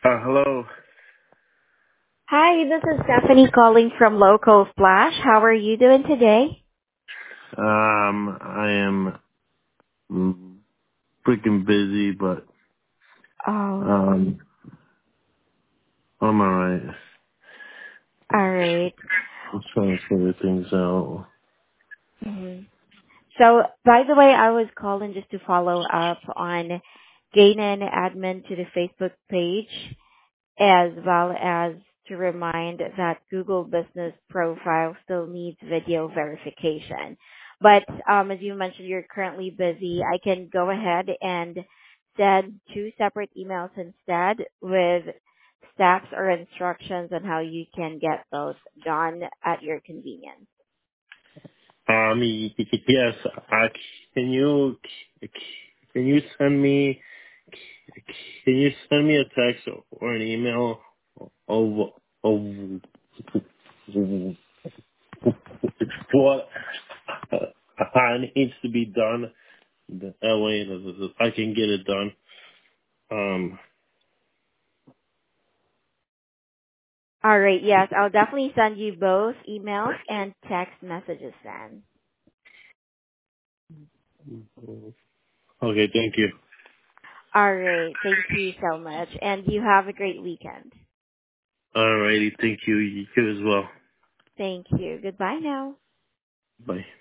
Hello. Hi, this is Stephanie calling from Local Flash. How are you doing today? I am freaking busy, but Oh, um, I'm alright. all right. I'm trying to figure things out. Mhm. So, by the way, I was calling just to follow up on gaining admin to the Facebook page, as well as to remind that Google Business Profile still needs video verification. But as you mentioned, you're currently busy. I can go ahead and send two separate emails instead with steps or instructions on how you can get those done at your convenience. Yes. Can you can you send me can you send me a text or an email of what needs to be done? That way I can get it done. Um. All right, yes, I'll definitely send you both emails and text messages then. Okay. Thank you. All right, thank you so much, and you have a great weekend. Alrighty. Thank you. You as well. Thank you. Goodbye now. Bye.